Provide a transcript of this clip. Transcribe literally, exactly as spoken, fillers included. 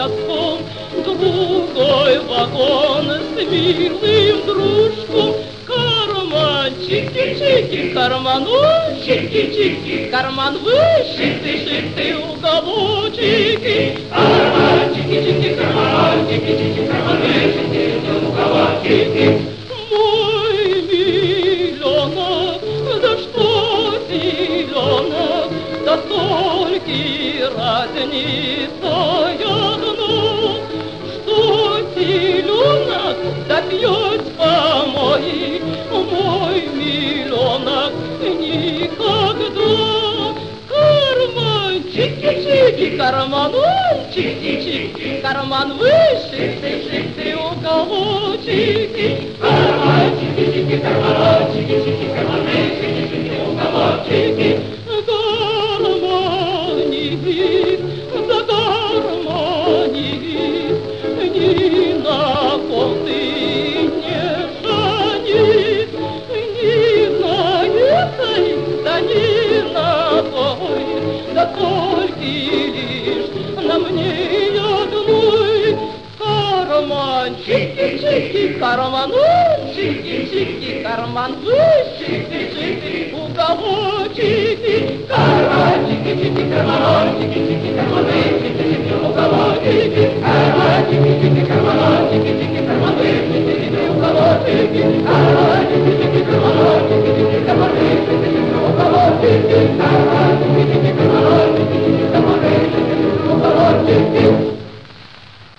песком, другой вагон с милым дружком. Карман чики-чики, карман ой, чики-чики, карман вышиты-шиты уголочки. Карман чики-чики, карман чики-чики, карман вышиты уголочки. Мой миллионок, да что зеленок, да только разница одна, что зеленок да пьет помои, мой миллионок никогда. Карман чики-чики, карман ой, чики-чики, карман вышиты-шиты уголочки. Карман чики-чики, карман чики-чики, карман вышиты-шиты уголочки. Гармоник, да гармоник, ни на ком ты не женись, ни на этой, да ни на той, да только лишь на мне одной. Карман чики-чики, карман ой, чики-чики, карман вышиты-шиты уголочки. Карман чики-чики, карман чики-чики, карман вышиты-шиты уголочки. Карман чики-чики, карман чики-чики.